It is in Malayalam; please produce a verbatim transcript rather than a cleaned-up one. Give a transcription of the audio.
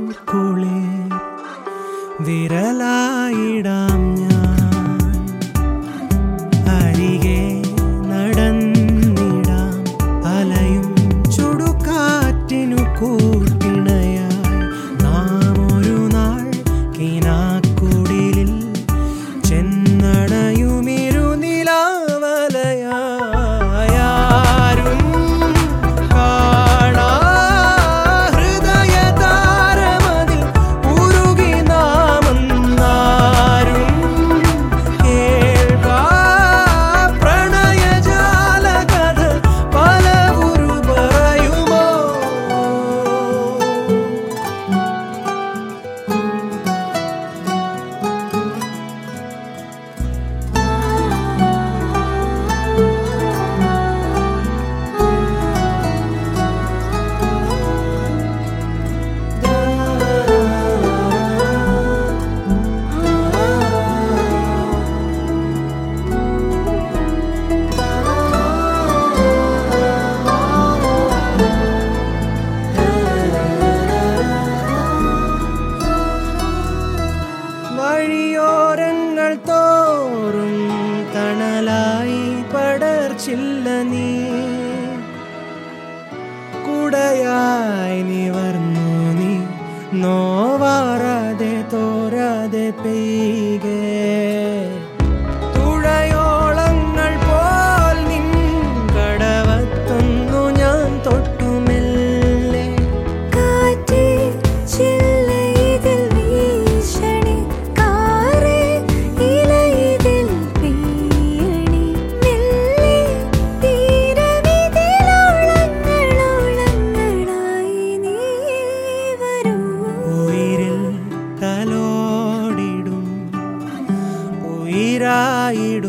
കുളിർ വിരലായിടാം ഞാൻ അരികെ നടന്നിടാം അലയും ചുടുകാറ്റിനു കൂട്ടിണയായി നാം ഒരു നാൾ കിനാക്കുടിലിൽ ചെന്നടയുമിരു നിലാവലയായാരും കാണാ ഹൃദയതാരമതിൽ ഉരുകി നാമെന്നാരും കേൾക്കാ പ്രണയജാലകഥ പലവുരു പറയുമോ വഴിയോരങ്ങൾ തോറും തണലായി പടർച്ചില്ല നീ കുടയായി നിവർന്നു നീ നോവാറാതെ തോരാതെ പെയ്കെ തുഴയോളങ്ങൾ പോൽ നിൻ കടവത്തൊന്നു ഞാൻ തൊട്ടുമെല്ലെ കാറ്റേ ചില്ലയിതിൽ വീശണി കാറേ ഇലയിതിൽ പെയ്യണി മെല്ലെ തീരമിതിലോളങ്ങളോളങ്ങളായി നീ വരൂ ഉയിരിൽ തലോടിടും ഉയിരായിടും